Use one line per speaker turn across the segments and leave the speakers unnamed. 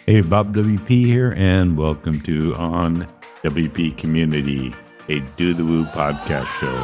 Hey, Bob WP here, and welcome to On WP Community, a Do the Woo podcast show.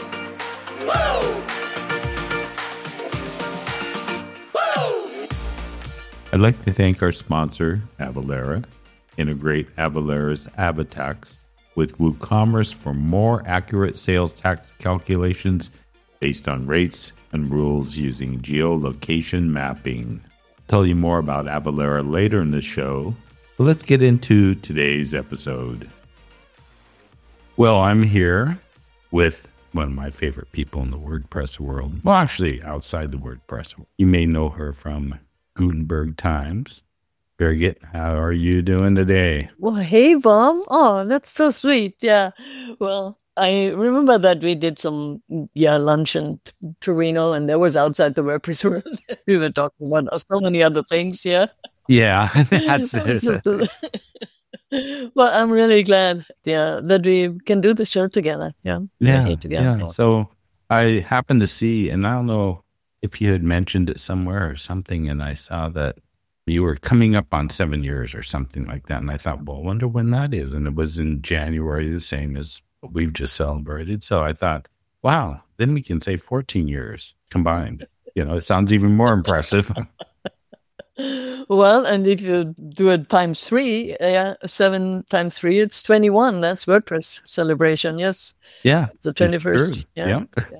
I'd like to thank our sponsor, Avalara. Integrate Avalara's AvaTax with WooCommerce for more accurate sales tax calculations based on rates and rules using geolocation mapping. Tell you more about Avalara later in the show, but let's get into today's episode. Well, I'm here with one of my favorite people in the WordPress world. Well, actually, outside the WordPress world. You may know her from Gutenberg Times. Birgit, how are you doing today?
Well, hey, Bob. Oh, that's so sweet. Yeah. Well, I remember that we did some lunch in Torino, and that was outside the WordPress world. We were talking about so many other things. Yeah.
Yeah, that's it.
Well, I'm really glad. Yeah, that we can do the show together. Yeah.
Yeah. So I happened to see, and I don't know if you had mentioned it somewhere or something, and I saw that you were coming up on 7 years or something like that. And I thought, well, I wonder when that is. And it was in January, the same as what we've just celebrated. So I thought, wow, then we can say 14 years combined. You know, it sounds even more impressive.
Well, and if you do it times 3, 7 times 3, it's 21. That's WordPress celebration. Yes.
Yeah.
The 21st.
Yeah.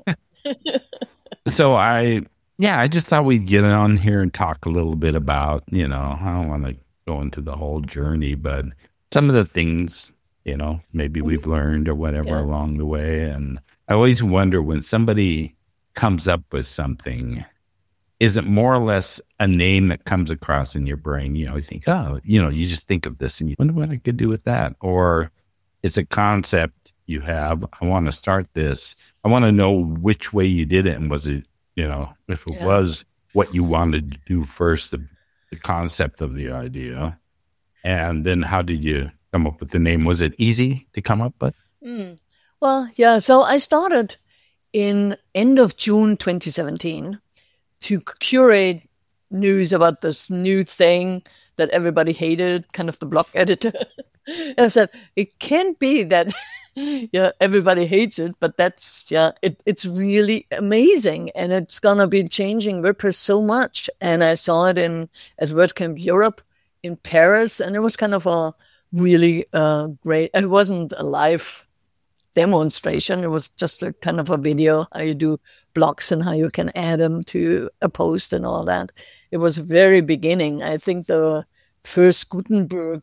So I just thought we'd get on here and talk a little bit about, I don't want to go into the whole journey, but some of the things, maybe we've learned or whatever along the way. And I always wonder when somebody comes up with something, is it more or less a name that comes across in your brain? You think, you just think of this and you wonder what I could do with that. Or it's a concept you have. I want to start this. I want to know which way you did it. And was it, if it was what you wanted to do first, the concept of the idea, and then how did you come up with the name? Was it easy to come up with?
Well, yeah. So I started in end of June 2017 to curate news about this new thing that everybody hated, kind of the block editor. And I said, it can't be that everybody hates it, but it's really amazing. And it's going to be changing WordPress so much. And I saw it at WordCamp Europe in Paris, and it was kind of a really great, it wasn't a live demonstration. It was just a kind of a video, how you do blocks and how you can add them to a post and all that. It was very beginning. I think the first Gutenberg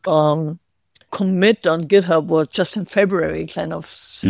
commit on GitHub was just in February, kind of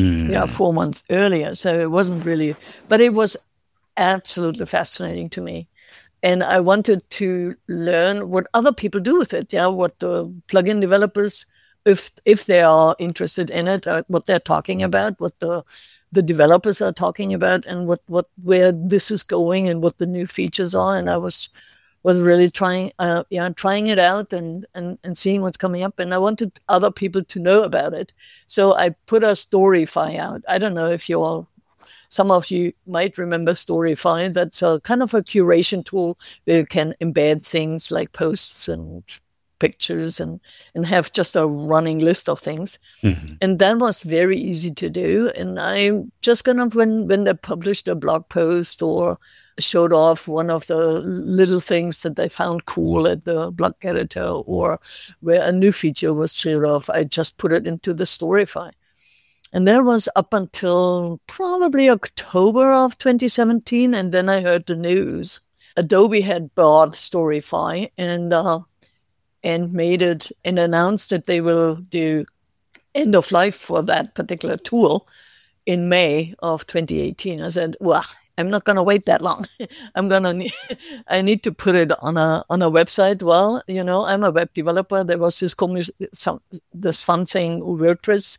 4 months earlier. So it wasn't really, but it was absolutely fascinating to me. And I wanted to learn what other people do with it. What the plugin developers, if they are interested in it, what they're talking about, what the developers are talking about, and where this is going and what the new features are. And I was really trying it out and seeing what's coming up. And I wanted other people to know about it. So I put a Storyfy out. I don't know if some of you might remember Storyfy. That's a kind of a curation tool where you can embed things like posts and pictures and have just a running list of things. Mm-hmm. And that was very easy to do. And I just kind of, when they published a blog post or showed off one of the little things that they found cool at the blog editor or where a new feature was showed off, I just put it into the Storyfy. And that was up until probably October of 2017. And then I heard the news. Adobe had bought Storyfy and made it and announced that they will do end of life for that particular tool in May of 2018. I said, well, I'm not going to wait that long. I need to put it on a website. Well, I'm a web developer. There was this fun thing, WordPress,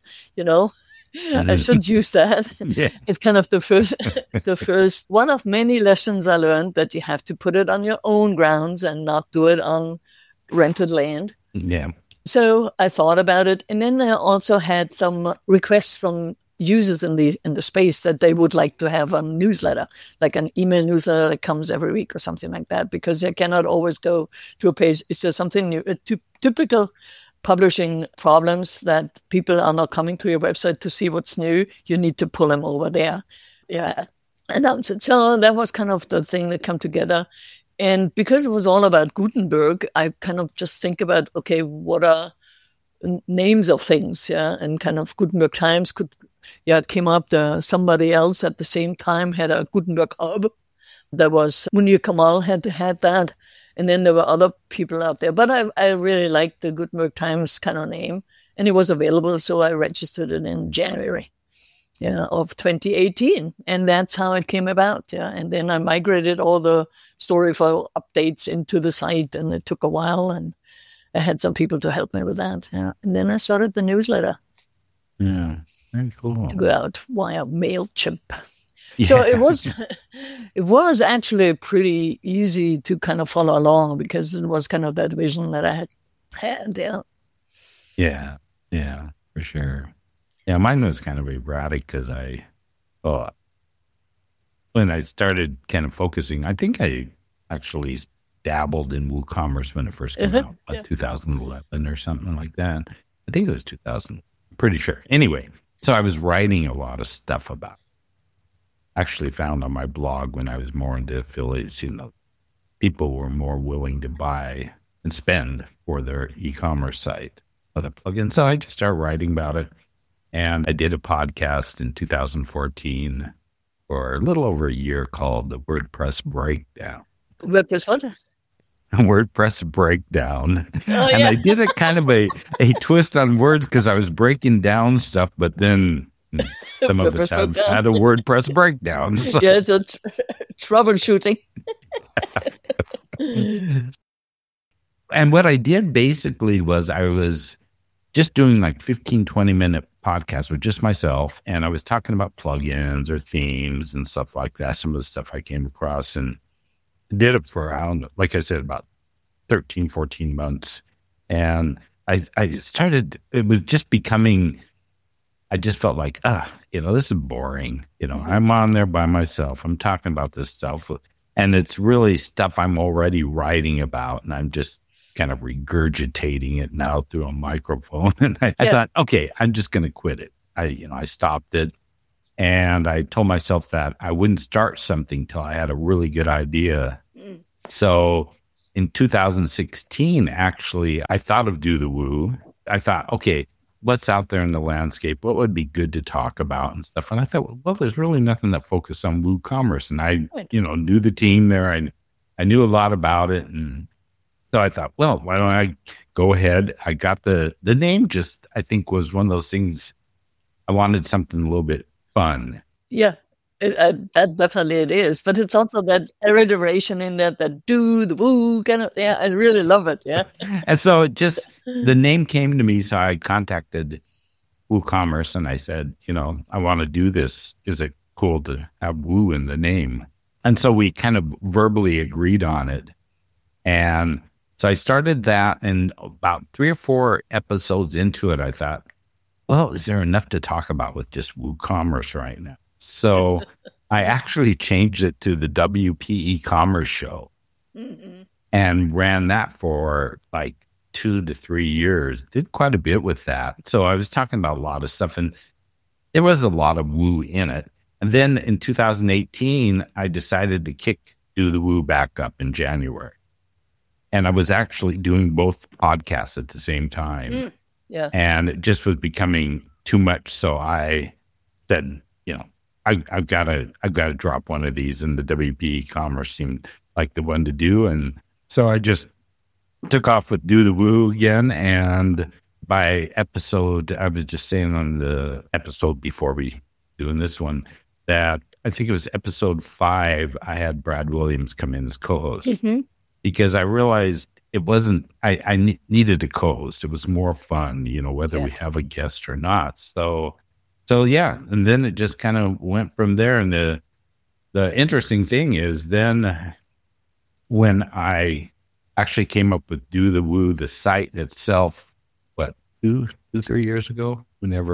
I should use that. Yeah. It's kind of the first one of many lessons I learned, that you have to put it on your own grounds and not do it on rented land.
Yeah.
So I thought about it. And then I also had some requests from users in the space that they would like to have a newsletter, like an email newsletter that comes every week or something like that, because they cannot always go to a page. Is there something new? Typical publishing problems that people are not coming to your website to see what's new. You need to pull them over there. Yeah. Announce it. So that was kind of the thing that come together. And because it was all about Gutenberg, I kind of just think about, okay, what are names of things? Yeah. And kind of Gutenberg Times it came up. Somebody else at the same time had a Gutenberg Hub. There was Munir Kamal had that. And then there were other people out there. But I really liked the Gutenberg Times kind of name. And it was available, so I registered it in January of 2018. And that's how it came about. Yeah. And then I migrated all the Storyful updates into the site, and it took a while. And I had some people to help me with that. Yeah. And then I started the newsletter.
Yeah. Very cool.
To go out via MailChimp. Yeah. So it was actually pretty easy to kind of follow along, because it was kind of that vision that I had.
Yeah. Yeah, for sure. Yeah, mine was kind of erratic because when I started kind of focusing, I think I actually dabbled in WooCommerce when it first came out, 2011 or something like that. I think it was 2000. I'm pretty sure. Anyway, so I was writing a lot of stuff about it. Actually found on my blog when I was more into affiliates, people were more willing to buy and spend for their e-commerce site of the plugin. So I just started writing about it. And I did a podcast in 2014 for a little over a year called the WordPress Breakdown.
WordPress what?
WordPress Breakdown. Oh, and I did a kind of a twist on words because I was breaking down stuff, but then some of us have had a WordPress breakdown. So.
Yeah, it's a troubleshooting.
And what I did basically was I was just doing like 15, 20-minute podcasts with just myself. And I was talking about plugins or themes and stuff like that, some of the stuff I came across, and did it for around, like I said, about 13, 14 months. And I started, it was just becoming, I just felt like, this is boring. I'm on there by myself. I'm talking about this stuff. And it's really stuff I'm already writing about. And I'm just kind of regurgitating it now through a microphone. And I thought, okay, I'm just going to quit it. I stopped it. And I told myself that I wouldn't start something till I had a really good idea. So in 2016, actually, I thought of Do the Woo. I thought, okay, what's out there in the landscape? What would be good to talk about and stuff? And I thought, well, there's really nothing that focused on WooCommerce. And I, knew the team there. I knew a lot about it. And so I thought, well, why don't I go ahead? I got the name just, I think, was one of those things. I wanted something a little bit fun.
Yeah, that definitely it is. But it's also that alliteration in that do the woo kind of. Yeah, I really love it. Yeah.
And so it just, the name came to me. So I contacted WooCommerce and I said, I want to do this. Is it cool to have Woo in the name? And so we kind of verbally agreed on it. And so I started that, and about 3 or 4 episodes into it, I thought, well, is there enough to talk about with just WooCommerce right now? So I actually changed it to the WP Commerce Show and ran that for like 2 to 3 years. Did quite a bit with that. So I was talking about a lot of stuff, and there was a lot of Woo in it. And then in 2018, I decided to kick Do the Woo back up in January. And I was actually doing both podcasts at the same time.
Yeah.
And it just was becoming too much. So I said, I've got to drop one of these, and the WP Commerce seemed like the one to do. And so I just took off with Do the Woo again. And by episode, I was just saying on the episode before we doing this one, that I think it was episode 5, I had Brad Williams come in as co-host. Because I realized it wasn't, I needed a co-host. It was more fun, whether we have a guest or not. So yeah. And then it just kind of went from there. And the interesting thing is then when I actually came up with Do the Woo, the site itself, 2, 3 years ago, whenever,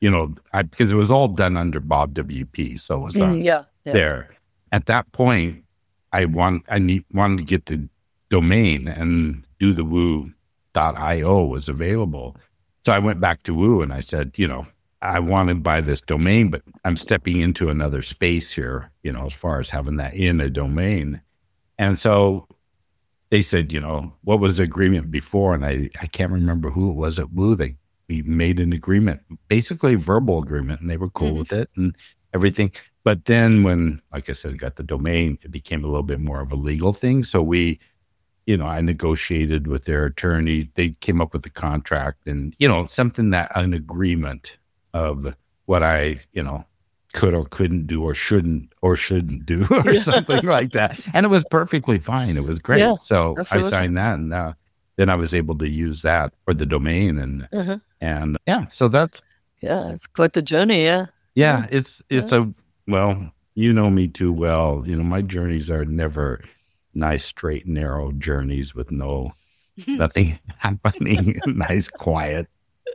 because it was all done under Bob WP, so it was
yeah.
there. At that point, I wanted to get the domain, and DoTheWoo.io was available. So I went back to Woo and I said, I want to buy this domain, but I'm stepping into another space here, as far as having that in a domain. And so they said, what was the agreement before? And I can't remember who it was at Woo. We made an agreement, basically a verbal agreement, and they were cool with it and everything. But then when, like I said, got the domain, it became a little bit more of a legal thing. So I negotiated with their attorney. They came up with a contract and, an agreement of what I, could or couldn't do or shouldn't do or something like that. And it was perfectly fine. It was great.
Yeah,
so
absolutely.
I signed that, and then I was able to use that for the domain. And so that's.
Yeah, it's quite the journey. Yeah.
Yeah. It's well, you know me too well. My journeys are never nice, straight, narrow journeys with nothing happening, nice, quiet.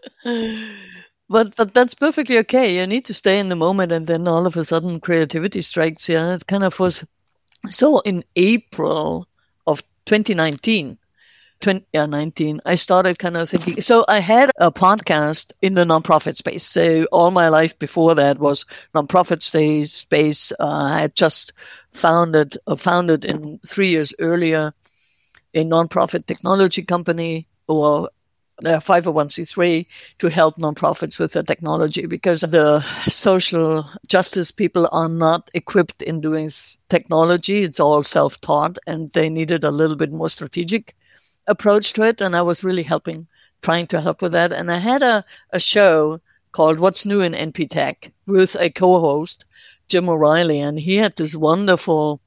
But that's perfectly okay. You need to stay in the moment, and then all of a sudden creativity strikes. Yeah, it kind of was. So in April of 2019, I started kind of thinking. So I had a podcast in the nonprofit space. So all my life before that was nonprofit space. I had just founded in 3 years earlier a nonprofit technology company, or they're 501c3, to help nonprofits with their technology, because the social justice people are not equipped in doing technology. It's all self-taught, and they needed a little bit more strategic approach to it. And I was really trying to help with that. And I had a show called What's New in NP Tech with a co-host, Jim O'Reilly, and he had this wonderful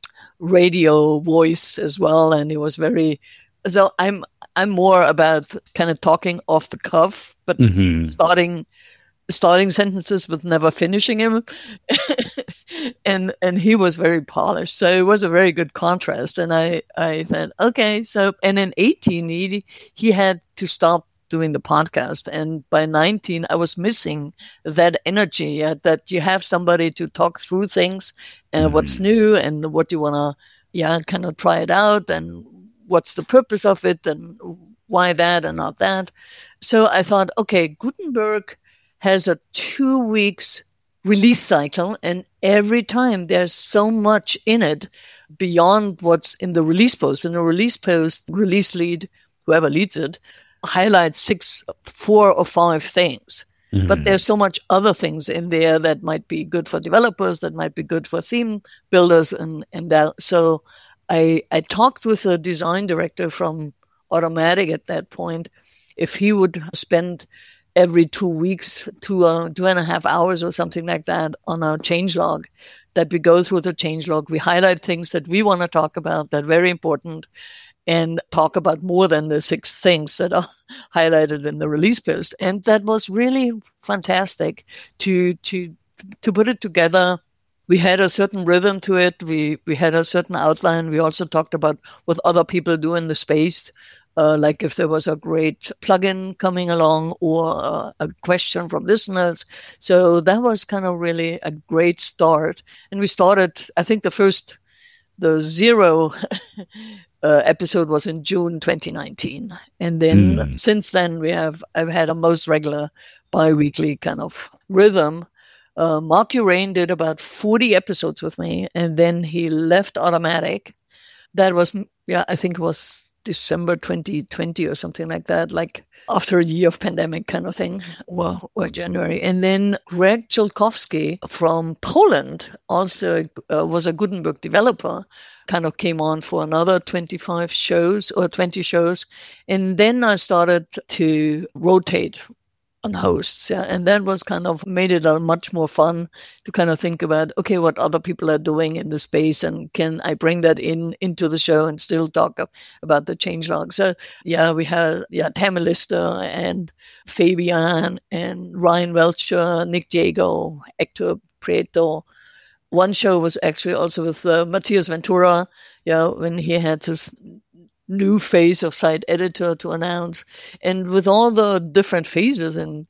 radio voice as well. And he was so I'm more about kind of talking off the cuff, but starting sentences with never finishing them. and he was very polished. So it was a very good contrast. And I said, okay. So, and in 18, he had to stop doing the podcast. And by 19, I was missing that energy, that you have somebody to talk through things and what's new and what you want to, kind of try it out, and what's the purpose of it, and why that and not that. So I thought, okay, Gutenberg has a 2 weeks release cycle, and every time there's so much in it beyond what's in the release post. In the release post, release lead, whoever leads it, highlights 4 or 5 things. But there's so much other things in there that might be good for developers, that might be good for theme builders, and that. So I talked with the design director from Automattic at that point, if he would spend every 2 weeks, 2.5 hours or something like that on a changelog, that we go through the changelog, we highlight things that we want to talk about that are very important, and talk about more than the 6 things that are highlighted in the release post. And that was really fantastic to put it together. We had a certain rhythm to it. We had a certain outline. We also talked about what other people do in the space, like if there was a great plugin coming along or a question from listeners. So that was kind of really a great start. And we started, I think the 0 episode was in June 2019. And then since then I've had a most regular bi-weekly kind of rhythm. Mark Urain did about 40 episodes with me, and then he left Automattic. That was, I think it was December 2020 or something like that, like after a year of pandemic kind of thing, or January. And then Greg Chilkowski from Poland, also was a Gutenberg developer, kind of came on for another 25 shows or 20 shows. And then I started to rotate on hosts. Yeah. And that was kind of made it a much more fun to kind of think about, okay, what other people are doing in the space, and can I bring that into the show and still talk about the changelog. So we had Tammy Lister and Fabian and Ryan Welcher, Nick Diego, Hector Prieto. One show was actually also with Matthias Ventura, when he had his new phase of site editor to announce. And with all the different phases in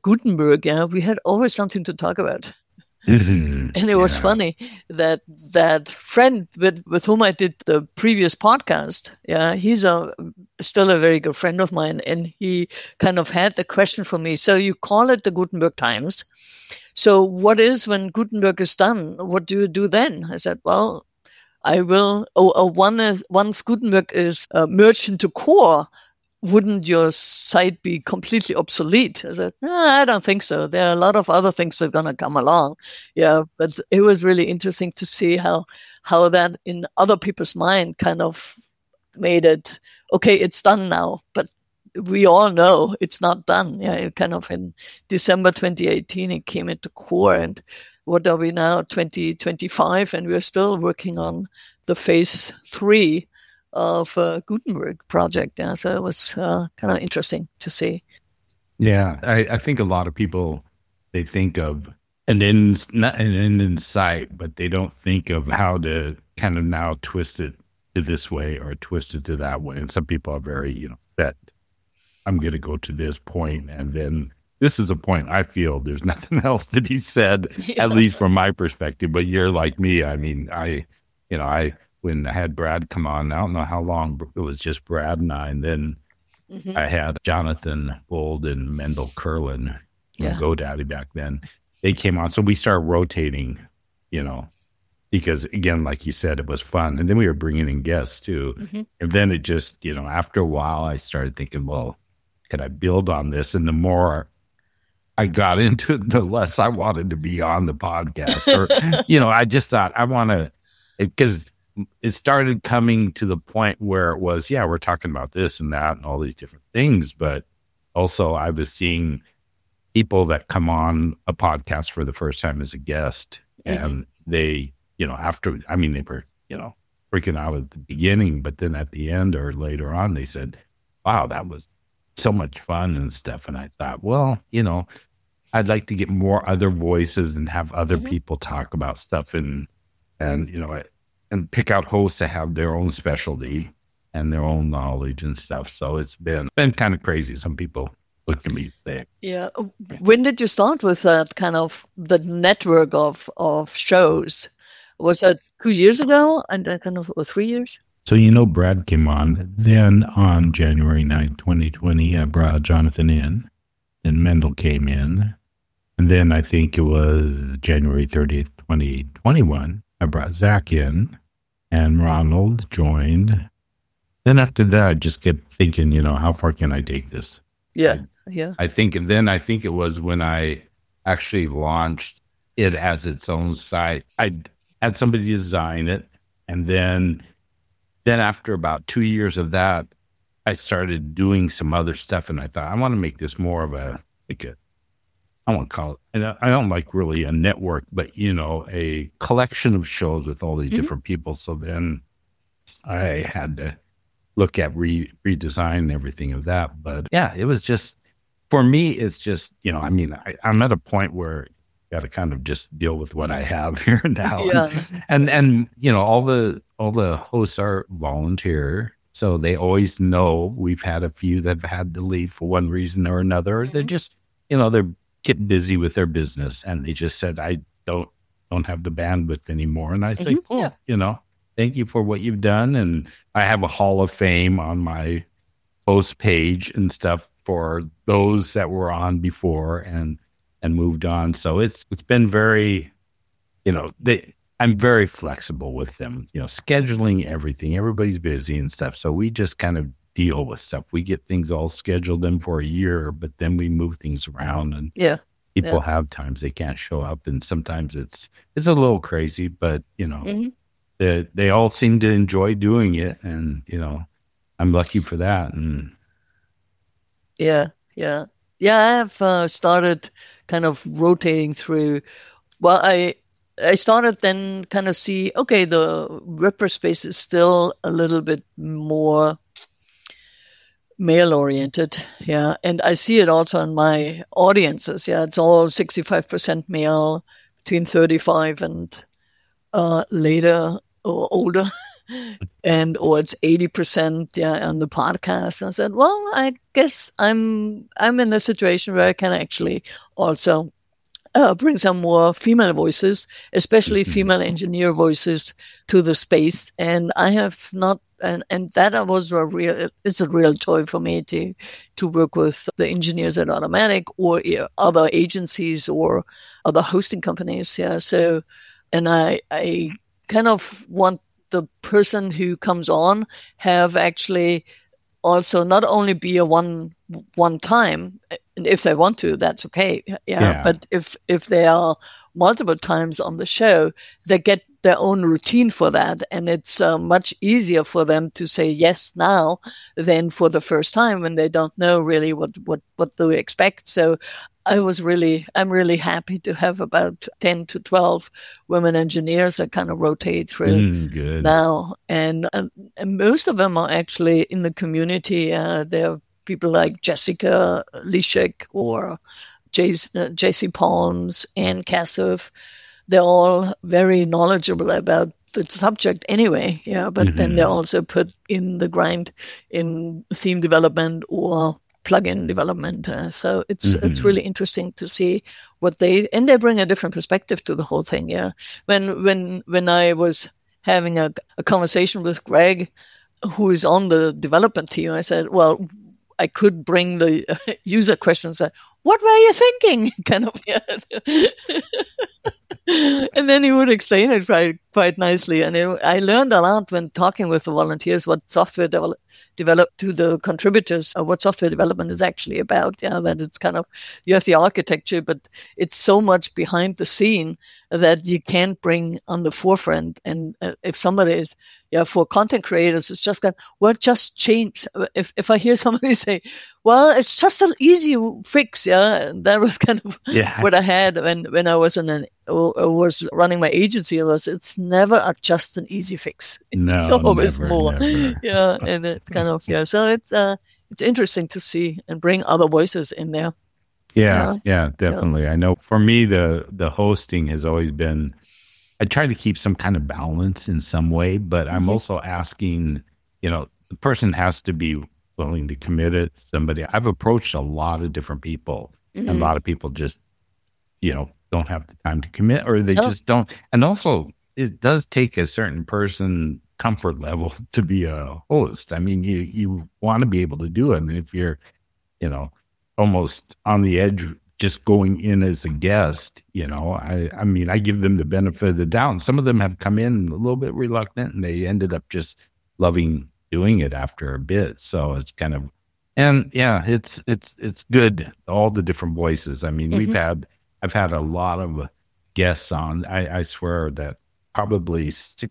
Gutenberg, we had always something to talk about.
Mm-hmm.
And it was funny that friend with whom I did the previous podcast, he's still a very good friend of mine, and he kind of had the question for me. So you call it the Gutenberg Times. So what is when Gutenberg is done? What do you do then? I said, well, I will. Once Gutenberg is merged into Core, wouldn't your site be completely obsolete? I said, no, I don't think so. There are a lot of other things that are going to come along. But it was really interesting to see how that in other people's mind kind of made it, okay, it's done now. But we all know it's not done. It kind of in December 2018, it came into Core. And what are we now, 2025? And we're still working on the phase 3 of Gutenberg project. So it was kind of interesting to see.
Yeah, I think a lot of people, they think of not an end in sight, but they don't think of how to kind of now twist it to this way or twist it to that way. And some people are very, that I'm going to go to this point, and then this is a point I feel there's nothing else to be said, at least from my perspective. But you're like me. I mean, when I had Brad come on, I don't know how long it was, just Brad and I, and then I had Jonathan Bold and Mendel Curlin from GoDaddy back then. They came on, so we started rotating, because again, like you said, it was fun, and then we were bringing in guests too. And then it just, after a while, I started thinking, well, could I build on this? And the more I got into it, the less I wanted to be on the podcast, or I just thought I want to, because it started coming to the point where it was, we're talking about this and that and all these different things. But also I was seeing people that come on a podcast for the first time as a guest, and they, they were, freaking out at the beginning, but then at the end or later on, they said, wow, that was so much fun and stuff. And I thought, well, I'd like to get more other voices and have other people talk about stuff and pick out hosts that have their own specialty and their own knowledge and stuff. So it's been kind of crazy. Some people look at me there.
Yeah. When did you start with that kind of the network of shows? Was that 2 years ago and kind of 3 years?
So, Brad came on. Then on January 9th, 2020, I brought Jonathan in, and Mendel came in. And then I think it was January 30th, 2021, I brought Zach in. And Ronald joined. Then after that, I just kept thinking, how far can I take this?
Yeah.
I think it was when I actually launched it as its own site. I had somebody design it, and then after about 2 years of that, I started doing some other stuff, and I thought I want to make this more of I won't call it, and I don't like really a network, but, a collection of shows with all these different people. So then I had to look at redesign everything of that. But it was just, for me, it's just, I'm at a point where you got to kind of just deal with what I have here now. And all the hosts are volunteer. So they always know. We've had a few that have had to leave for one reason or another. They're just, they're get busy with their business, and they just said, I don't have the bandwidth anymore. And I say, cool, thank you for what you've done. And I have a Hall of Fame on my post page and stuff for those that were on before and moved on. So it's been very, I'm very flexible with them, scheduling everything. Everybody's busy and stuff. So we just kind of deal with stuff. We get things all scheduled in for a year, but then we move things around, and people have times they can't show up, and sometimes it's a little crazy, but they all seem to enjoy doing it, and I'm lucky for that. And
I have started kind of rotating through. Well, I started then kind of see, okay, the WordPress space is still a little bit more male-oriented, and I see it also in my audiences. It's all 65% male, between 35 and later or older. or it's 80% on the podcast. And I said, well, I guess I'm in a situation where I can actually also bring some more female voices, especially female engineer voices, to the space. And I have not, and that was it's a real joy for me to work with the engineers at Automattic or other agencies or other hosting companies. Yeah. So, and I kind of want the person who comes on have actually also not only be a one time, and if they want to, that's okay. Yeah. But if they are multiple times on the show, they get their own routine for that, and it's much easier for them to say yes now than for the first time when they don't know really what to expect. So I'm really happy to have about 10 to 12 women engineers that kind of rotate through now. And most of them are actually in the community. They're people like Jessica Lishek or JC Pons and Kassouf. They're all very knowledgeable about the subject anyway. Yeah. But then they're also put in the grind in theme development or plugin development. So it's really interesting to see what they bring a different perspective to the whole thing. Yeah. When I was having a conversation with Greg, who is on the development team, I said, well, I could bring the user questions. What were you thinking? Kind of, yeah. And then he would explain it quite nicely. And I learned a lot when talking with the volunteers what software developed to the contributors, what software development is actually about. Yeah, that it's kind of, you have the architecture, but it's so much behind the scene that you can't bring on the forefront. And if somebody is, for content creators, it's just just change. If I hear somebody say, well, it's just an easy fix. Yeah. And that was kind of what I had when I was was running my agency. It's never just an easy fix.
No,
it's always more.
Never.
Yeah. And it's kind of, so it's interesting to see and bring other voices in there.
Yeah, definitely. I know for me, the hosting has always been, I try to keep some kind of balance in some way, but I'm also asking, the person has to be willing to commit it. Somebody, I've approached a lot of different people, and a lot of people just, don't have the time to commit, or they just don't. And also, it does take a certain person comfort level to be a host. I mean, you want to be able to do it. And if you're, almost on the edge, just going in as a guest, I mean, I give them the benefit of the doubt. Some of them have come in a little bit reluctant, and they ended up just loving doing it after a bit. So it's kind of, and it's good. All the different voices. I mean, I've had a lot of guests on. I swear that probably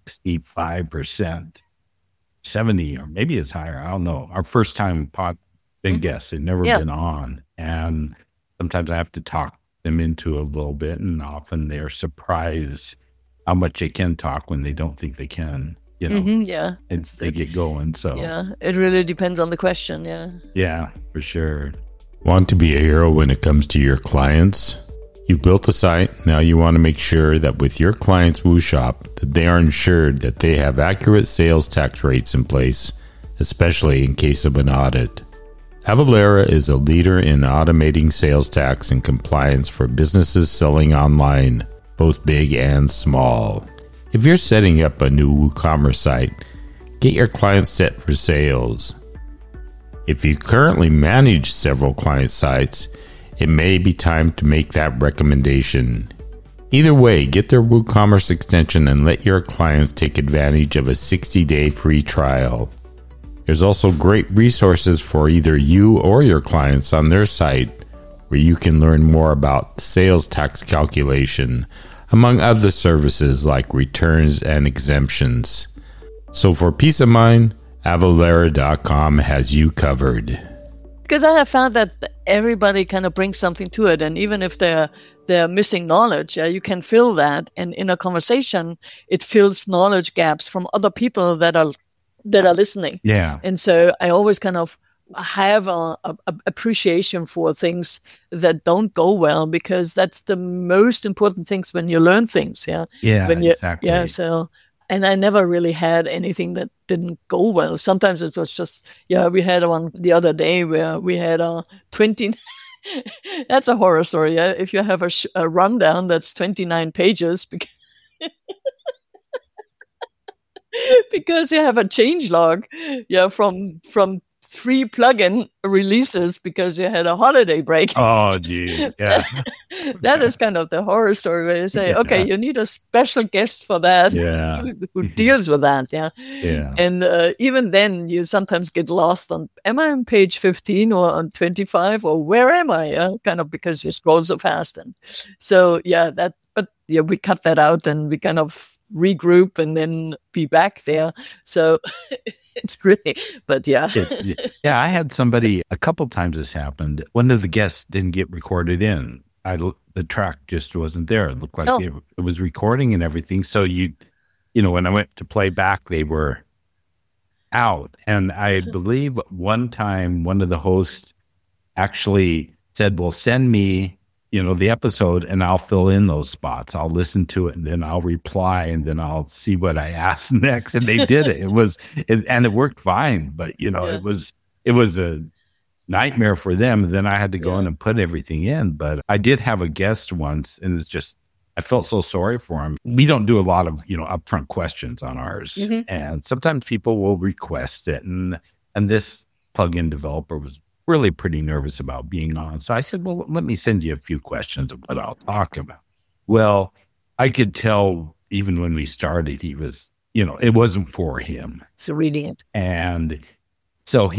65%, 70, or maybe it's higher. I don't know. Our first time been guests, they've never been on, and sometimes I have to talk them into a little bit, and often they're surprised how much they can talk when they don't think they can. They get going. So
it really depends on the question.
Yeah, for sure.
Want to be a hero when it comes to your clients? You built a site. Now you want to make sure that with your client's Woo Shop that they are ensured that they have accurate sales tax rates in place, especially in case of an audit. Avalara is a leader in automating sales tax and compliance for businesses selling online, both big and small. If you're setting up a new WooCommerce site, get your clients set for sales. If you currently manage several client sites, it may be time to make that recommendation. Either way, get their WooCommerce extension and let your clients take advantage of a 60-day free trial. There's also great resources for either you or your clients on their site where you can learn more about sales tax calculation, among other services like returns and exemptions. So for peace of mind, Avalara.com has you covered.
Because I have found that everybody kind of brings something to it, and even if they're missing knowledge, you can fill that, and in a conversation, it fills knowledge gaps from other people that are listening.
Yeah.
And so I always kind of have a appreciation for things that don't go well, because that's the most important things when you learn things.
Yeah, exactly.
Yeah. So And I never really had anything that didn't go well. Sometimes it was just, we had one the other day where we had 20. That's a horror story. Yeah? If you have a rundown that's 29 pages because you have a change log, from 3 plugin releases because you had a holiday break.
Oh, geez. Yeah.
That is kind of the horror story where you say, okay, you need a special guest for that who deals with that. Yeah. And even then you sometimes get lost on, am I on page 15 or on 25 or where am I? Kind of because you scroll so fast. And so, we cut that out and we kind of regroup and then be back there. So it's really, but
I had somebody, a couple times this happened. One of the guests didn't get recorded in. The track just wasn't there. It looked like it was recording and everything. So when I went to play back, they were out. And I believe one time one of the hosts actually said, well, send me the episode and I'll fill in those spots. I'll listen to it and then I'll reply and then I'll see what I asked next. And they did it. And it worked fine, but it was a nightmare for them. And then I had to go in and put everything in. But I did have a guest once and it's just, I felt so sorry for him. We don't do a lot of, upfront questions on ours. Mm-hmm. And sometimes people will request it. And this plugin developer was really pretty nervous about being on. So I said, well, let me send you a few questions of what I'll talk about. Well, I could tell even when we started, he was, it wasn't for him.
So reading it.
And so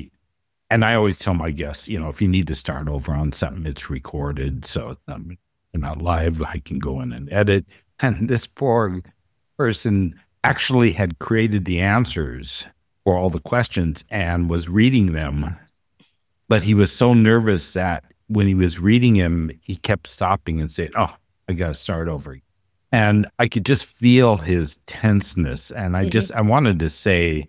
and I always tell my guests, if you need to start over on something, it's recorded. So we're not live. I can go in and edit. And this poor person actually had created the answers for all the questions and was reading them. But he was so nervous that when he was reading him, he kept stopping and saying, oh, I got to start over. And I could just feel his tenseness. And I wanted to say,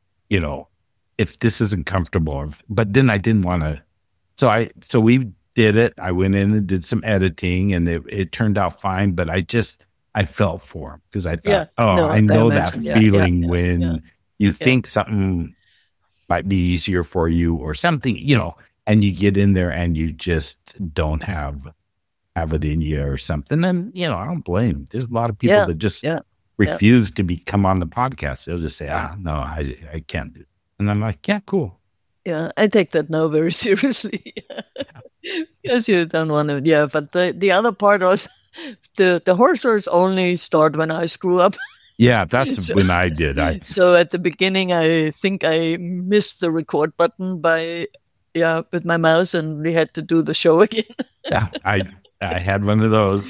if this isn't comfortable, but then I didn't want to. So we did it. I went in and did some editing and it turned out fine. But I felt for him because I thought, I know that feeling when you think something might be easier for you or something, and you get in there and you just don't have it in you or something. And, I don't blame. There's a lot of people that just refuse to come on the podcast. They'll just say, no, I can't do it. And I'm like, yeah, cool.
Yeah, I take that now very seriously. Because you don't want to, but the other part was the horror stories only start when I screw up.
Yeah, that's when I did.
So at the beginning, I think I missed the record button with my mouse, and we had to do the show again.
Yeah, I had one of those.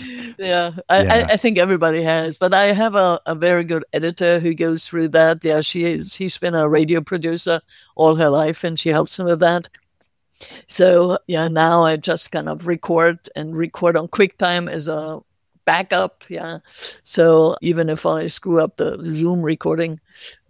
I think everybody has, but I have a very good editor who goes through that. Yeah, she's been a radio producer all her life, and she helps me with that. So now I just kind of record on QuickTime as a backup, So even if I screw up the Zoom recording,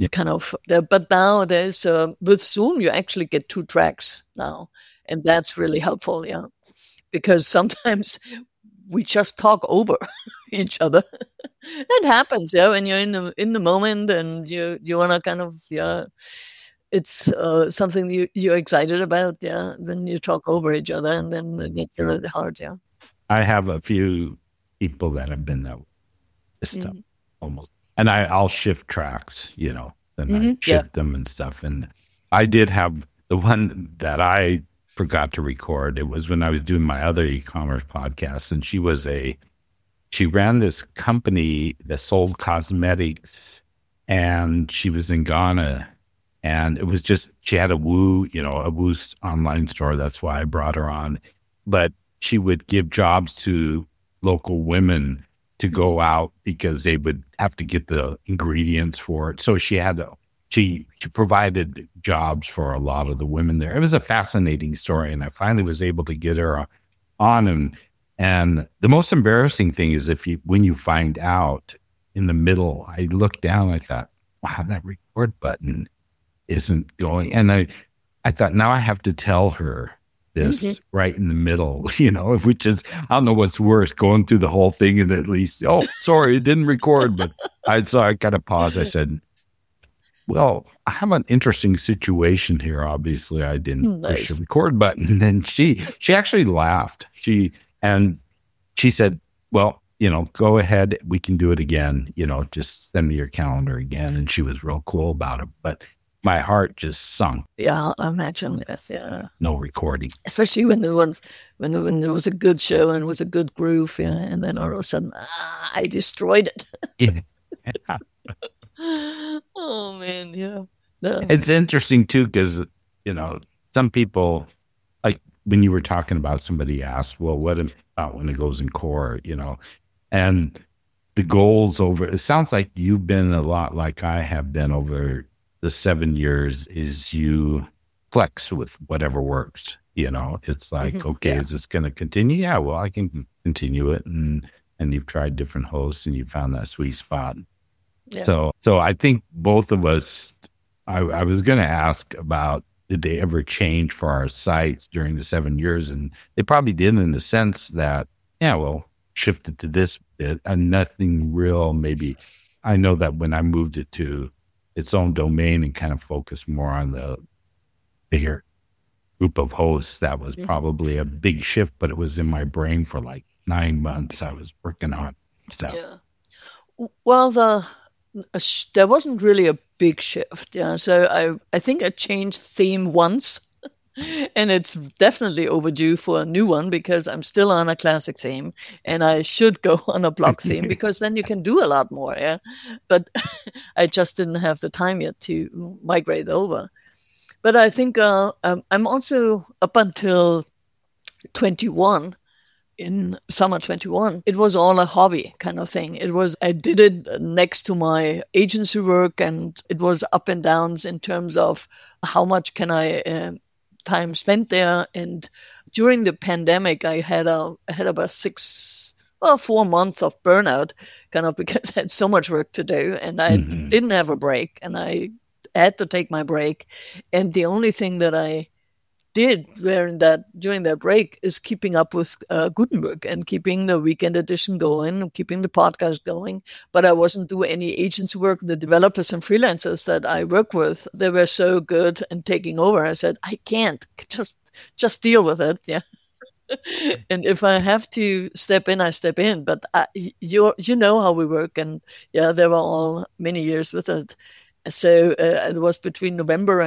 but now there's with Zoom you actually get 2 tracks now, and that's really helpful, because sometimes we just talk over each other. That happens, when you're in the moment and you want to kind of it's something you're excited about, then you talk over each other, and then it gets a little hard,
I have a few people that have been that stuff almost, and I'll shift tracks, then I shift them and stuff. And I did have the one that I forgot to record. It was when I was doing my other e-commerce podcast, and she ran this company that sold cosmetics, and she was in Ghana, and it was just she had a Woo online store. That's why I brought her on, but she would give jobs to local women to go out because they would have to get the ingredients for it. So she provided jobs for a lot of the women there. It was a fascinating story, and I finally was able to get her on. And the most embarrassing thing is when you find out in the middle, I looked down, I thought, wow, that record button isn't going. And I thought, now I have to tell her this right in the middle, which is, I don't know what's worse, going through the whole thing and at least, oh, sorry, it didn't record. But I kind of paused. I said, well, I have an interesting situation here. Obviously, I didn't push the record button. And then she actually laughed. She said, well, go ahead. We can do it again. Just send me your calendar again. And she was real cool about it. But my heart just sunk.
Yeah, I imagine. Yes, yeah.
No recording.
Especially when there was a good show and it was a good groove. Yeah. And then all of a sudden, I destroyed it.
Yeah.
Oh, man. Yeah. No.
It's interesting, too, because, some people, like when you were talking about, somebody asked, well, what about when it goes in core, and the goals it sounds like you've been a lot like I have been over the 7 years, is you flex with whatever works. It's like, okay, is this going to continue? Yeah, well, I can continue it. And you've tried different hosts and you found that sweet spot. Yeah. So I think both of us, I was going to ask about, did they ever change for our sites during the 7 years? And they probably did, in the sense that, shifted to this bit and nothing real. Maybe I know that when I moved it to its own domain and kind of focused more on the bigger group of hosts, that was probably a big shift, but it was in my brain for like 9 months. I was working on stuff.
Yeah. Well, there wasn't really a big shift. Yeah. So I think I changed theme once. And it's definitely overdue for a new one, because I'm still on a classic theme and I should go on a block theme, because then you can do a lot more. Yeah. But I just didn't have the time yet to migrate over. But I think I'm also, up until 21, in summer 21, it was all a hobby kind of thing. I did it next to my agency work, and it was up and downs in terms of how much can I time spent there. And during the pandemic, I had about 4 months of burnout, kind of, because I had so much work to do and I didn't have a break, and I had to take my break. And the only thing that I did during that break is keeping up with Gutenberg and keeping the weekend edition going and keeping the podcast going. But I wasn't doing any agency work. The developers and freelancers that I work with, they were so good and taking over. I said, I can't just deal with it. Yeah. And if I have to step in, I step in. But you know how we work. And yeah, there were all many years with it. So it was between November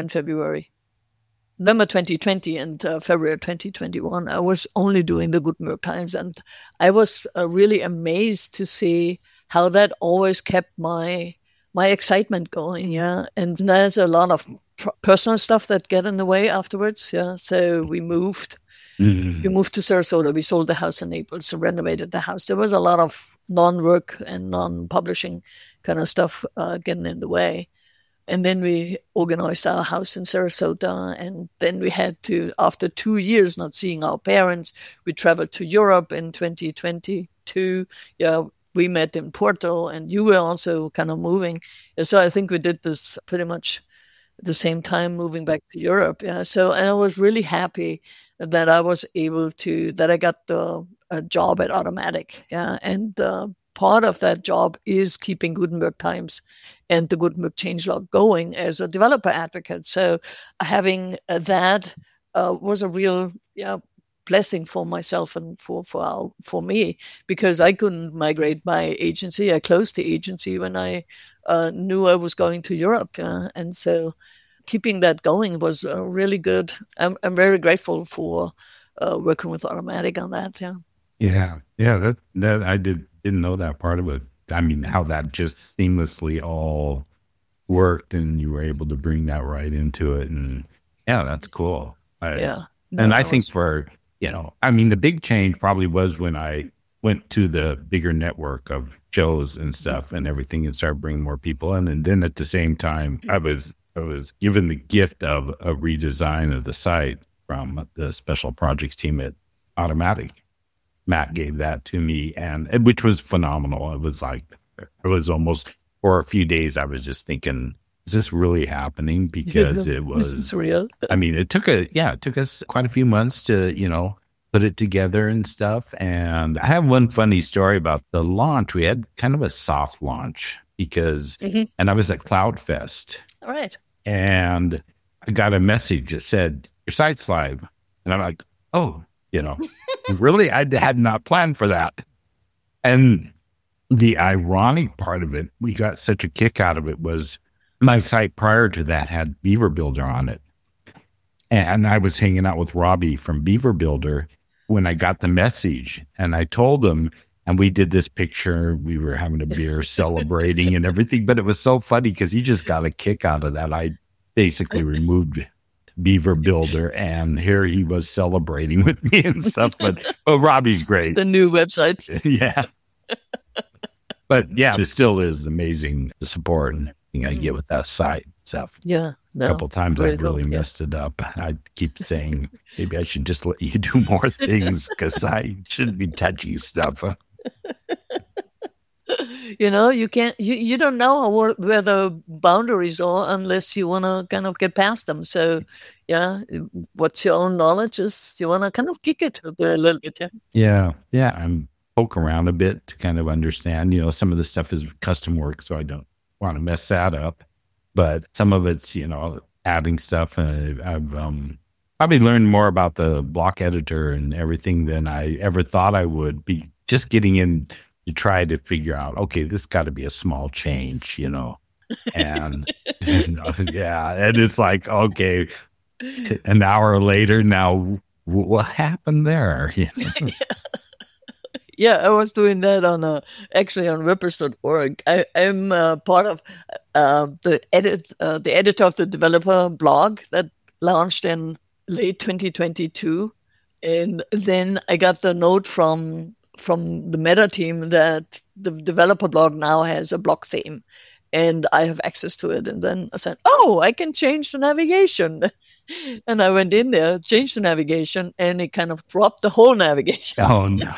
2020 and February 2021, I was only doing the Gutenberg Times. And I was really amazed to see how that always kept my excitement going. Yeah. And there's a lot of personal stuff that get in the way afterwards. Yeah. So we moved. We moved to Sarasota. We sold the house in Naples and renovated the house. There was a lot of non-work and non-publishing kind of stuff getting in the way. And then we organized our house in Sarasota. And then we had to, after 2 years not seeing our parents, we traveled to Europe in 2022. Yeah, we met in Porto, and you were also kind of moving. And so I think we did this pretty much at the same time, moving back to Europe. Yeah. So, and I was really happy that I was able to, that I got a job at Automattic. Yeah. And part of that job is keeping Gutenberg Times and the Gutenberg changelog going as a developer advocate. So having that was a real blessing for myself and for me, because I couldn't migrate my agency. I closed the agency when I knew I was going to Europe. And so keeping that going was really good. I'm very grateful for working with Automattic on that.
Yeah. That I didn't know that part of it. I mean, how that just seamlessly all worked, and you were able to bring that right into it. And yeah, that's cool. I think for, the big change probably was when I went to the bigger network of shows and stuff and everything, and started bringing more people in. And then at the same time, I was given the gift of a redesign of the site from the special projects team at Automattic. Matt gave that to me, and which was phenomenal. It was like, it was almost, for a few days, I was just thinking, is this really happening? Because it
This is
was,
real.
I mean, it took us quite a few months to, put it together and stuff. And I have one funny story about the launch. We had kind of a soft launch because, and I was at CloudFest.
All right.
And I got a message that said, your site's live. And I'm like, oh, really? I had not planned for that. And the ironic part of it, we got such a kick out of it, was my site prior to that had Beaver Builder on it. And I was hanging out with Robbie from Beaver Builder when I got the message. And I told him, and we did this picture. We were having a beer, celebrating and everything. But it was so funny because he just got a kick out of that. I basically removed Beaver Builder, and here he was celebrating with me and stuff. But Robbie's great.
The new website.
Yeah. But yeah, it still is amazing, the support and everything I get with that site stuff.
Yeah.
A couple times I've really messed it up. I keep saying, maybe I should just let you do more things because I shouldn't be touching stuff.
You can't, you don't know where the boundaries are unless you want to kind of get past them. So, yeah, what's your own knowledge is you want to kind of kick it a little bit.
Yeah. I'm poke around a bit to kind of understand, some of the stuff is custom work, so I don't want to mess that up. But some of it's, adding stuff. I've probably learned more about the block editor and everything than I ever thought I would be. Just getting in to try to figure out, okay, this got to be a small change, and and it's like, okay, an hour later now, what happened there?
Yeah, I was doing that actually on Rippers.org. I'm part of the editor of the developer blog that launched in late 2022, and then I got the note from the Meta team that the developer blog now has a block theme, and I have access to it. And then I said, "Oh, I can change the navigation," and I went in there, changed the navigation, and it kind of dropped the whole navigation.
Oh no.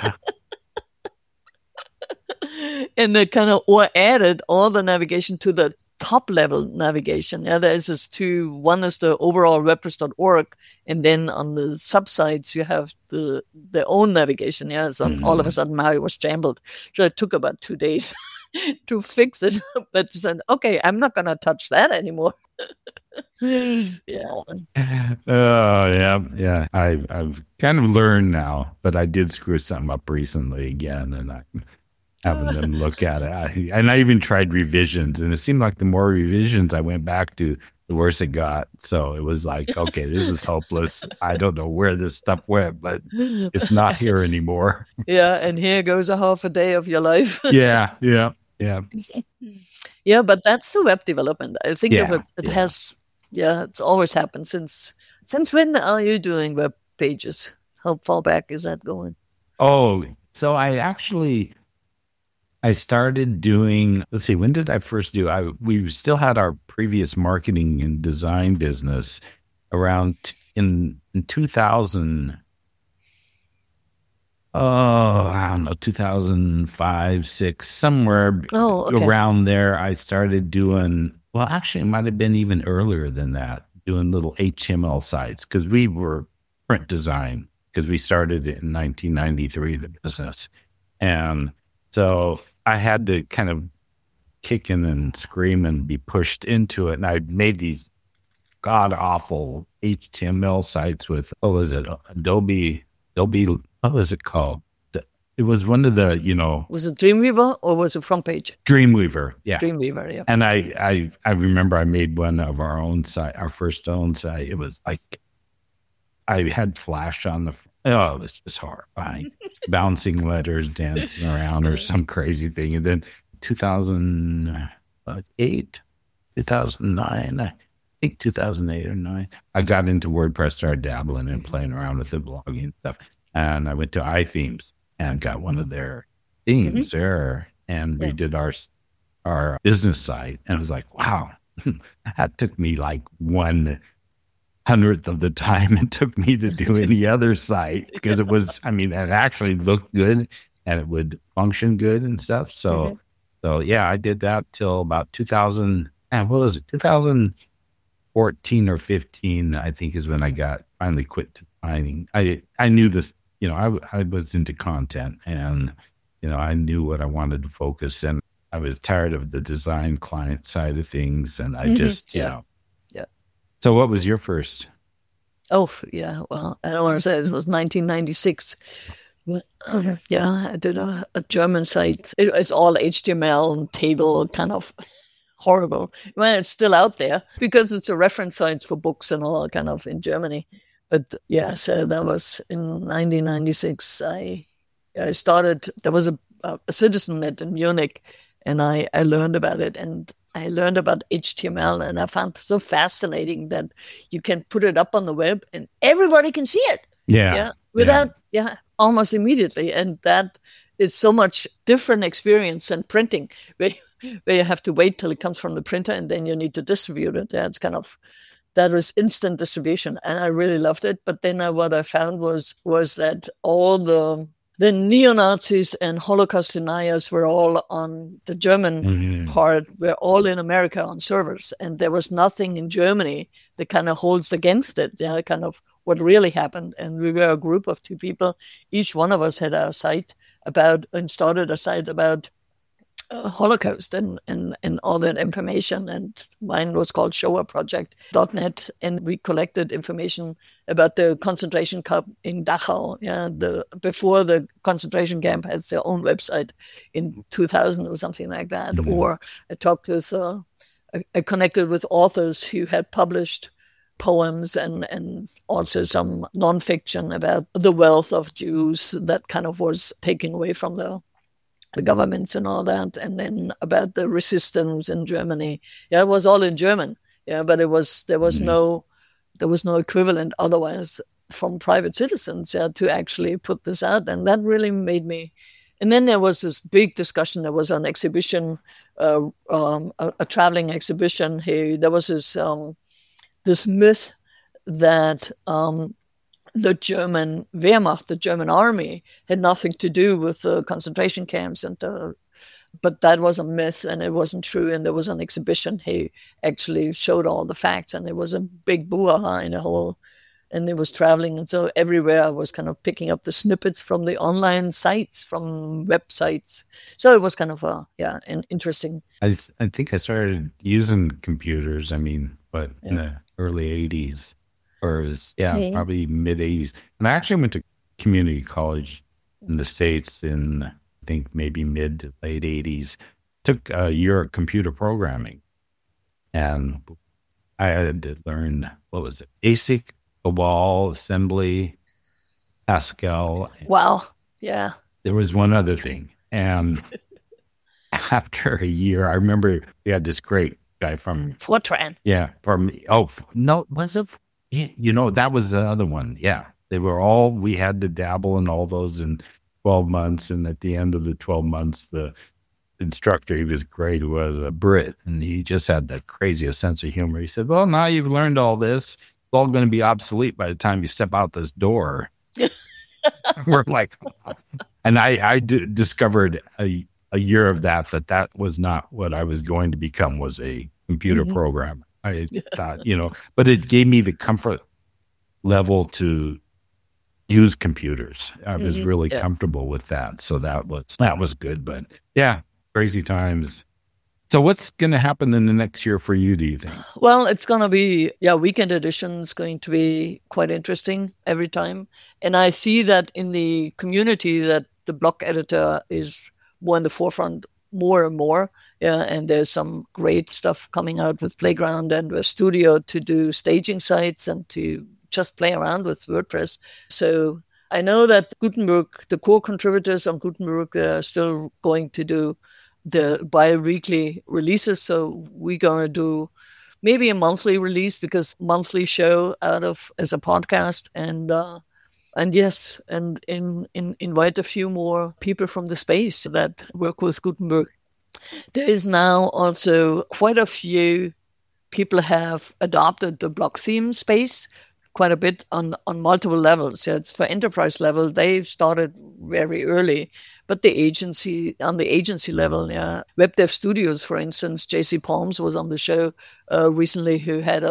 And they kind of added all the navigation to the top level navigation. Yeah, there's this two. One is the overall Rippers.org, and then on the subsites you have their own navigation. Yeah, so all of a sudden now it was jumbled. So it took about 2 days to fix it. But said, okay, I'm not gonna touch that anymore. Yeah.
Oh yeah. I've kind of learned now, but I did screw something up recently again, and I having them look at it. I even tried revisions, and it seemed like the more revisions I went back to, the worse it got. So it was like, okay, this is hopeless. I don't know where this stuff went, but it's not here anymore.
Yeah, and here goes a half a day of your life.
Yeah.
Yeah, but that's the web development. I think of it. It has, it's always happened since when are you doing web pages? How far back is that going?
Oh, so I started doing, let's see, when did I first do? We still had our previous marketing and design business around in 2000. Oh, I don't know, 2005, 6, somewhere around there. I started doing, well, actually, it might have been even earlier than that, doing little HTML sites because we were print design because we started in 1993, the business. And so I had to kind of kick in and scream and be pushed into it. And I made these god-awful HTML sites with, what was it, Adobe, what was it called? It was one of the,
Was it Dreamweaver or was it Front Page?
Dreamweaver, yeah.
Dreamweaver, yeah.
And I remember I made one of our own site, our first own site. It was like, I had Flash on the it was just horrifying. Bouncing letters, dancing around, or some crazy thing. And then 2008, 2009, I think 2008 or 9, I got into WordPress, started dabbling and playing around with the blogging and stuff. And I went to iThemes and got one of their themes there and redid our business site. And I was like, wow, that took me like 1/100th of the time it took me to do any other site because it was, it actually looked good and it would function good and stuff. So yeah, I did that till about 2000. what was it, 2014 or 15, I think, is when I finally quit designing. I knew this, I was into content, and, I knew what I wanted to focus, and I was tired of the design client side of things, and I just,
Yeah.
So what was your first?
Oh, yeah. Well, I don't want to say it was 1996. But, yeah, I did a German site. It's all HTML and table, kind of horrible. Well, it's still out there because it's a reference site for books and all kind of in Germany. But yeah, so that was in 1996. I started, there was a CitizenNet in Munich, and I learned about it, and I learned about HTML, and I found it so fascinating that you can put it up on the web and everybody can see it.
Yeah.
Without, almost immediately. And that is so much different experience than printing, where you have to wait till it comes from the printer and then you need to distribute it. Yeah, it's kind of, that was instant distribution, and I really loved it. But then what I found was that all the neo-Nazis and Holocaust deniers were all on the German part, were all in America on servers. And there was nothing in Germany that kind of holds against it, kind of what really happened. And we were a group of 2 people. Each one of us had a site and started a site about Holocaust and all that information. And mine was called showaproject.net. And we collected information about the concentration camp in Dachau. Before the concentration camp had their own website in 2000 or something like that. Mm-hmm. Or I talked with, I connected with authors who had published poems and also some nonfiction about the wealth of Jews that kind of was taken away from the governments and all that, and then about the resistance in Germany. It was all in German. But there was no equivalent otherwise from private citizens to actually put this out, and that really made me. And then there was this big discussion. There was an exhibition, a traveling exhibition. There was this myth that the German Wehrmacht, the German army, had nothing to do with the concentration camps, but that was a myth and it wasn't true. And there was an exhibition. He actually showed all the facts, and there was a big brouhaha in the whole. And it was traveling, and so everywhere I was kind of picking up the snippets from the online sites, from websites. So it was kind of an interesting.
I think I started using computers. in the early 80s. Or it was, probably mid-80s. And I actually went to community college in the States in, I think, maybe mid to late 80s. Took a year of computer programming. And I had to learn, what was it? BASIC, COBOL, assembly, Pascal.
Wow. Yeah.
There was one other thing. And after a year, I remember we had this great guy from...
Fortran.
Yeah. Was it... that was the other one. Yeah. We had to dabble in all those in 12 months. And at the end of the 12 months, the instructor, he was great, was a Brit. And he just had that craziest sense of humor. He said, well, now you've learned all this. It's all going to be obsolete by the time you step out this door. We're like, and I discovered a year of that was not what I was going to become, was a computer programmer. I thought, but it gave me the comfort level to use computers. I was really comfortable with that. So that was good. But crazy times. So what's going to happen in the next year for you, do you think?
Well, it's going to be, weekend edition's going to be quite interesting every time. And I see that in the community that the block editor is more in the forefront more and more. And there's some great stuff coming out with Playground and with Studio to do staging sites and to just play around with WordPress. So I know that Gutenberg, the core contributors on Gutenberg, are still going to do the bi-weekly releases. So we're going to do maybe a monthly release, because monthly show as a podcast, and invite a few more people from the space that work with Gutenberg. There is now also quite a few people have adopted the block theme space, quite a bit on multiple levels. Yeah, it's for enterprise level. They started very early, but on the agency level, yeah, Web Dev Studios, for instance, JC Palms was on the show recently, who had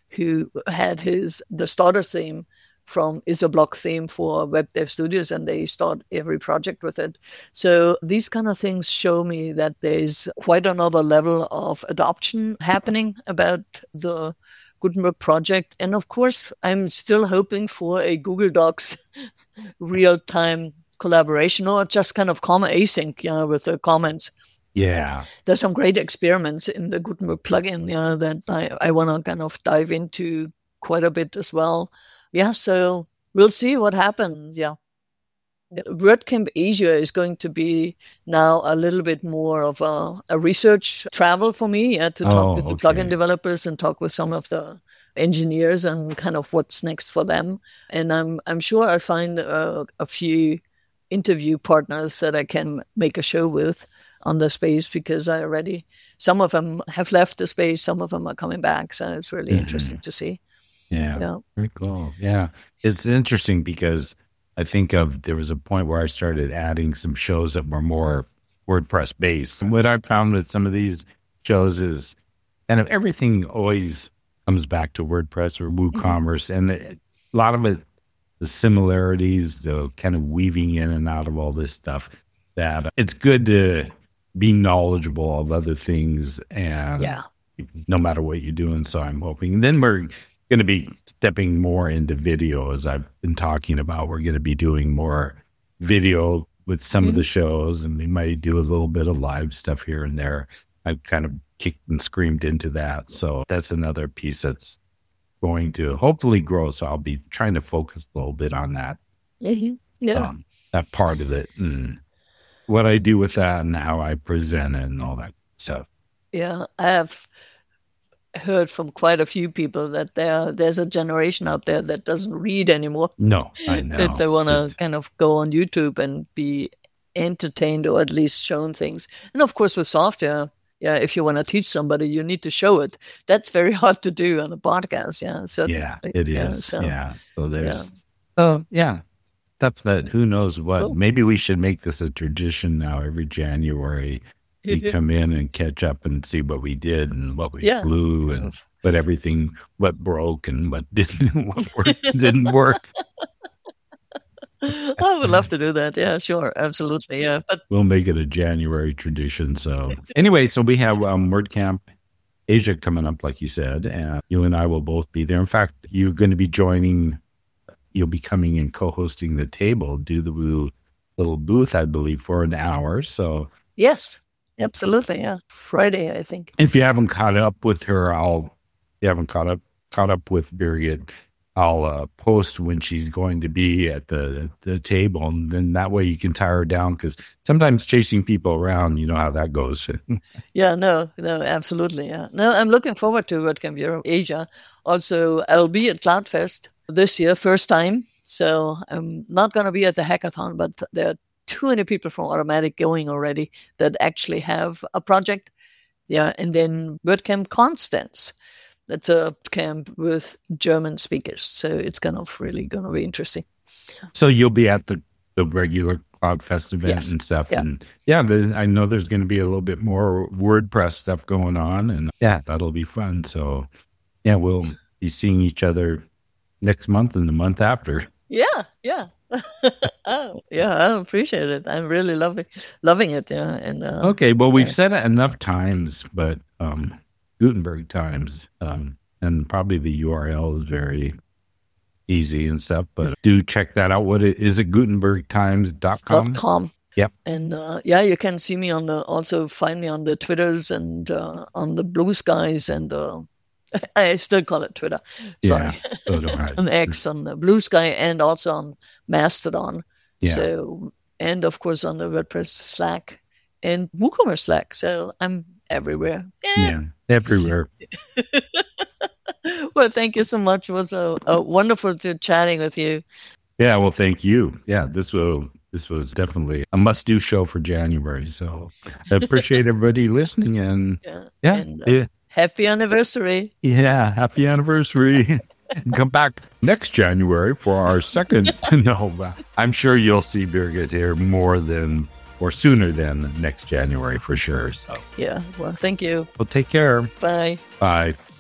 the starter theme from Isoblock theme for Web Dev Studios, and they start every project with it. So these kind of things show me that there's quite another level of adoption happening about the Gutenberg project. And of course, I'm still hoping for a Google Docs real-time collaboration, or just kind of async, with the comments.
Yeah.
There's some great experiments in the Gutenberg plugin, that I want to kind of dive into quite a bit as well. Yeah, so we'll see what happens. Yeah. WordCamp Asia is going to be now a little bit more of a research travel for me, to talk with the plugin developers and talk with some of the engineers and kind of what's next for them. And I'm sure I'll find a few interview partners that I can make a show with on the space, because some of them have left the space, some of them are coming back. So it's really interesting to see.
Yeah. Very cool. Yeah. It's interesting because I think there was a point where I started adding some shows that were more WordPress based. And what I found with some of these shows is kind of everything always comes back to WordPress or WooCommerce. And a lot of it, the similarities, the kind of weaving in and out of all this stuff, that it's good to be knowledgeable of other things, and no matter what you're doing. So I'm hoping then we're going to be stepping more into video, as I've been talking about. We're going to be doing more video with some of the shows, and we might do a little bit of live stuff here and there. I've kind of kicked and screamed into that. So that's another piece that's going to hopefully grow. So I'll be trying to focus a little bit on that. That part of it, and what I do with that, and how I present it, and all that stuff.
Yeah, I have heard from quite a few people that there's a generation out there that doesn't read anymore.
No, I know.
That they want to kind of go on YouTube and be entertained, or at least shown things. And of course, with software, if you want to teach somebody, you need to show it. That's very hard to do on a podcast. Yeah, so
it is. So there's stuff that who knows what. Cool. Maybe we should make this a tradition now. Every January, we come in and catch up and see what we did and what we blew and what broke and what didn't work.
I would love to do that. Yeah, sure. Absolutely. Yeah. But
we'll make it a January tradition. So anyway, so we have WordCamp Asia coming up, like you said, and you and I will both be there. In fact, you're going to be you'll be coming and co-hosting the table, do the little booth, I believe, for an hour. So
yes. Absolutely, yeah. Friday, I think.
If you haven't caught up with her, caught up with Birgit, I'll post when she's going to be at the table, and then that way you can tie her down, because sometimes chasing people around, you know how that goes.
No, absolutely, yeah. No, I'm looking forward to WordCamp Europe Asia. Also, I'll be at CloudFest this year, first time. So I'm not going to be at the hackathon, but there are too many people from Automattic going already that actually have a project. Yeah, and then WordCamp Constance. That's a camp with German speakers. So it's really going to be interesting.
So you'll be at the regular CloudFest event and stuff. Yeah. And I know there's going to be a little bit more WordPress stuff going on. And that'll be fun. So we'll be seeing each other next month and the month after.
Yeah. I appreciate it. I'm really loving it. Yeah. And
okay, well, we've said it enough times, but Gutenberg times, and probably the URL is very easy and stuff. But do check that out. What is it? GutenbergTimes.com.
.com.
Yep.
And you can see me also find me on the Twitters and on the Blue Skies and I still call it Twitter. Sorry.
Yeah, so do I.
On X, on the Blue Sky, and also on Mastodon.
Yeah.
So, and of course on the WordPress Slack and WooCommerce Slack. So I'm everywhere.
Yeah, everywhere.
Well, thank you so much. It was wonderful chatting with you.
Yeah, well, thank you. Yeah, this was definitely a must-do show for January. So I appreciate everybody listening. And
happy anniversary.
Yeah, happy anniversary. And come back next January for our second. No, I'm sure you'll see Birgit here sooner than next January for sure. So
Yeah. Well, thank you.
well, take care.
Bye.
Bye.